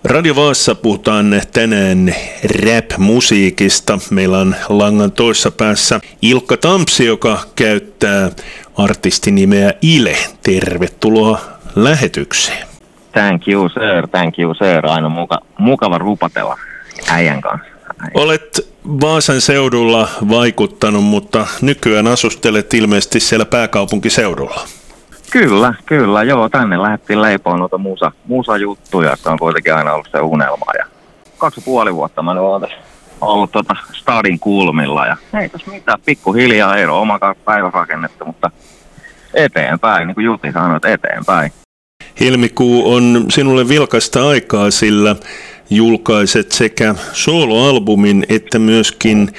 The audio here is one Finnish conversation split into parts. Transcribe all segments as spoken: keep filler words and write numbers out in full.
Radio Vaassa puhutaan tänään rap-musiikista. Meillä on langan toisessa päässä Ilkka Tampsi, joka käyttää artistinimeä Ile. Tervetuloa lähetykseen. Thank you sir, thank you sir. Aina muka, mukava rupatella äijän kanssa. Olet Vaasan seudulla vaikuttanut, mutta nykyään asustelet ilmeisesti siellä pääkaupunkiseudulla. Kyllä, kyllä, joo, tänne lähdettiin leipoon noita musa, musajuttuja, se on kuitenkin aina ollut se unelma. Ja kaksi ja puoli vuotta mä nyt olen ollut tota stadin kulmilla ja ei tässä mitään, pikkuhiljaa ei ole omakaan päivärakennetta, mutta eteenpäin, niin kuin Jutti sanoi, että eteenpäin. Helmikuu on sinulle vilkasta aikaa, sillä julkaiset sekä soloalbumin että myöskin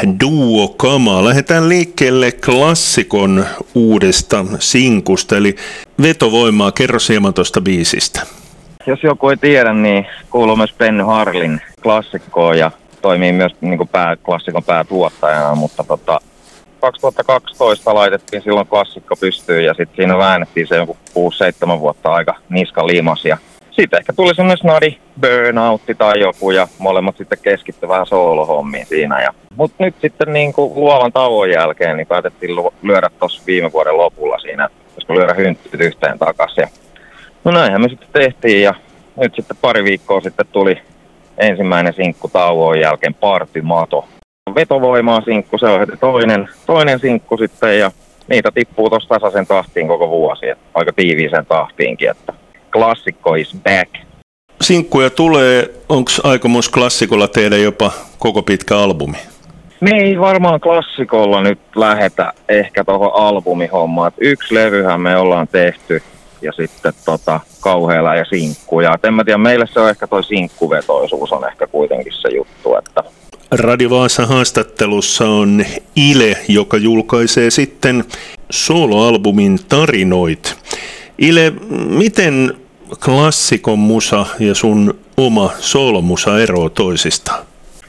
duo-kamaa. Lähdetään liikkeelle klassikon uudesta sinkusta, eli Vetovoimaa. Kerro hieman tuosta biisistä. Jos joku ei tiedä, niin kuuluu myös Penny Harlin klassikkoon ja toimii myös niin kuin pää, klassikon päätuottajana, mutta tota, kaksituhattakaksitoista laitettiin silloin klassikko pystyyn ja sitten siinä väännettiin se joku kuusi seitsemän vuotta aika niska limas ja sitten ehkä tuli semmoinen snadi burnoutti tai joku ja molemmat sitten keskittyi vähän soolohommiin siinä. Ja, mutta nyt sitten niin kuin luovan tauon jälkeen niin päätettiin lyödä tuossa viime vuoden lopulla siinä, koska lyödä hynttyt yhteen takaisin. No näinhän me sitten tehtiin ja nyt sitten pari viikkoa sitten tuli ensimmäinen sinkku tauon jälkeen Partymato. Vetovoimaa sinkku, se on heti toinen, toinen sinkku sitten ja niitä tippuu tuossa tasaisen tahtiin koko vuosi, että aika tiiviiseen tahtiinkin, että klassikko is back. Sinkkuja tulee, onko aikomus klassikolla tehdä jopa koko pitkä albumi? Me ei varmaan klassikolla nyt lähetä ehkä tuohon albumihommaan. Yksi levyhän me ollaan tehty ja sitten tota, kauheella ja sinkkuja. Et en mä tiedä, meille se on ehkä toi sinkkuvetoisuus on ehkä kuitenkin se juttu, että Radio Vaasan haastattelussa on Ile, joka julkaisee sitten soloalbumin Tarinoit. Ile, miten klassikon musa ja sun oma soolomusa eroaa toisistaan?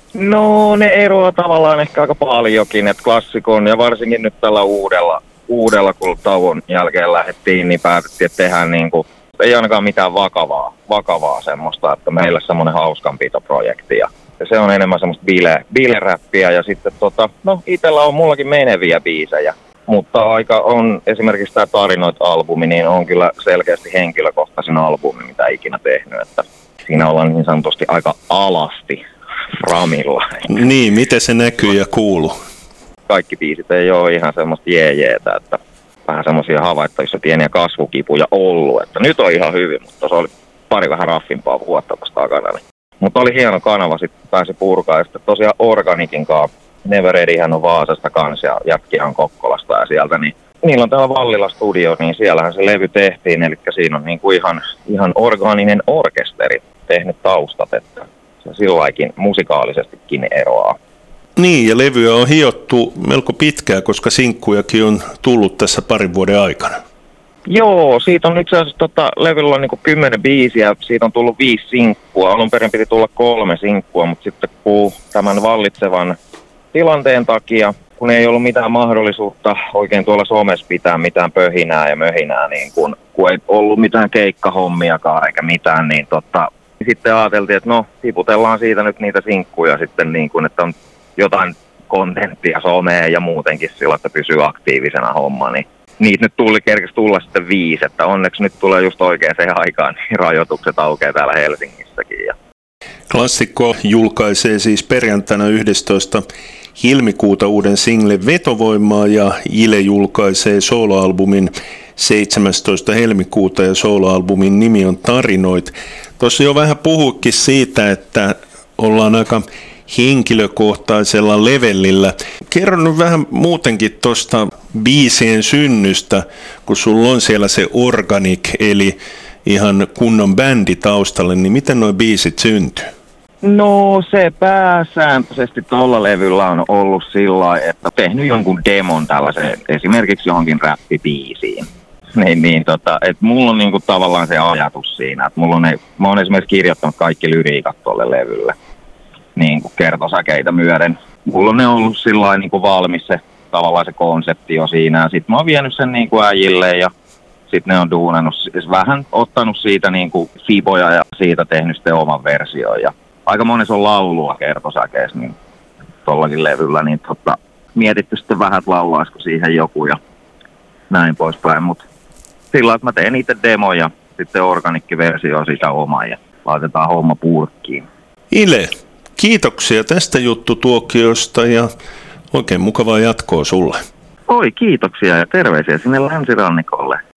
No ne eroaa tavallaan ehkä aika paljonkin, että klassikon ja varsinkin nyt tällä uudella, uudella kun tauon jälkeen lähdettiin, niin päätettiin, että tehdään niin kuin, ei ainakaan mitään vakavaa, vakavaa semmoista, että meillä on semmoinen hauskanpitoprojekti ja se on enemmän semmoista bile, bileräppiä ja sitten tota, no itellä on mullakin meneviä biisejä. Mutta aika on esimerkiksi tämä Tarinoit-albumi, niin on kyllä selkeästi henkilökohtaisin albumi, mitä ikinä tehnyt. Että siinä ollaan niin sanotusti aika alasti framilla. Niin, miten se näkyy ja kuuluu? Kaikki biisit ei ole ihan semmoista jeejeetä, että vähän semmoisia havaittavissa pieniä kasvukipuja ollut. Että nyt on ihan hyvin, mutta se oli pari vähän raffimpaa vuotta tuosta takana. Mutta oli hieno kanava, sitten pääsi purkaa ja sitten tosiaan Organikin kanssa. Never Readyhän on Vaasasta kanssa ja jätkiä on Kokkolasta ja sieltä, niin niillä on täällä Vallila studio, niin siellähän se levy tehtiin, eli siinä on niinku ihan, ihan orgaaninen orkesteri tehnyt taustat, että se sillaikin musikaalisestikin eroaa. Niin, ja levyä on hiottu melko pitkään, koska sinkkujakin on tullut tässä parin vuoden aikana. Joo, siitä on itse asiassa tota, levyllä on niinku kymmenen biisiä, siitä on tullut viisi sinkkua, alun perin piti tulla kolme sinkkua, mutta sitten kun tämän vallitsevan tilanteen takia, kun ei ollut mitään mahdollisuutta oikein tuolla somessa pitää mitään pöhinää ja möhinää, niin kun, kun ei ollut mitään keikkahommiakaan eikä mitään, niin tota, sitten ajateltiin, että no tiputellaan siitä nyt niitä sinkkuja sitten niin kuin, että on jotain kontenttia someen ja muutenkin sillä, että pysyy aktiivisena homma, niin niitä nyt tuli, kerkesi tulla sitten viisi, että onneksi nyt tulee just oikeaan se aikaan, niin rajoitukset aukeaa täällä Helsingissäkin. Ja klassikko julkaisee siis perjantaina yhdestoista helmikuuta uuden singlen Vetovoimaa ja Ile julkaisee soloalbumin seitsemästoista helmikuuta ja soloalbumin nimi on Tarinoit. Tuossa jo vähän puhuikin siitä, että ollaan aika henkilökohtaisella levelillä. Kerro nyt vähän muutenkin tuosta biisien synnystä, kun sulla on siellä se Organic, eli ihan kunnon bändi taustalle, niin miten nuo biisit syntyy? No se pääsääntöisesti tuolla levyllä on ollut sillä lailla, että tehnyt jonkun demon tällaisen esimerkiksi johonkin räppibiisiin. Niin, niin tota, että mulla on niinku tavallaan se ajatus siinä, että mulla on ne, mä oon esimerkiksi kirjoittanut kaikki lyriikat tuolle levylle, niin kuin kertosäkeitä myöden. Mulla on ne ollut sillä lailla niinku valmis se tavallaan se konsepti jo siinä, ja sit mä oon vienyt sen niinku äijille ja sitten ne on duunannut, siis vähän ottanut siitä niin kuin fiboja ja siitä tehnyt sitten oman version. Ja aika monessa on laulua kertosäkeessä niin tollakin levyllä, niin tota, mietitty sitten vähän, että laulaisiko siihen joku ja näin poispäin. Mutta sillä että mä teen itse demo ja sitten organikkiversio sitä omaa ja laitetaan homma purkkiin. Ile, kiitoksia tästä juttutuokiosta ja oikein mukavaa jatkoa sulle. Oi, kiitoksia ja terveisiä sinne länsirannikolle.